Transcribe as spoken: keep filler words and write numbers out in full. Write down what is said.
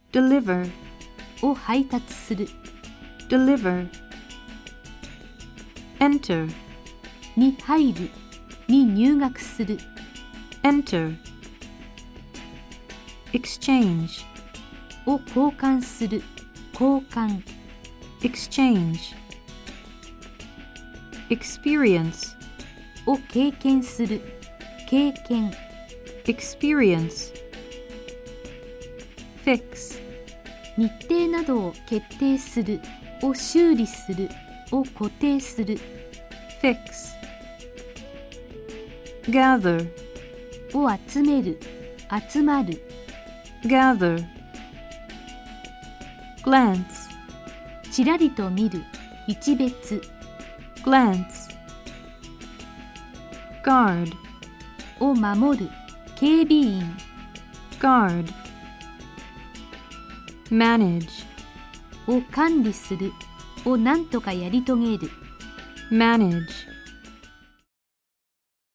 deliver, を配達する deliver, enter, に入るに入学する enter, exchange, を交換する交換 exchange, experience, を経験する経験 experience, fix, 日程などを決定するを修理するを固定する fix, gather, を集める集まる gather, glance, ちらりと見る一別 glance, guard, を守る警備員 guard, manage, を管理するを何とかやり遂げる manage,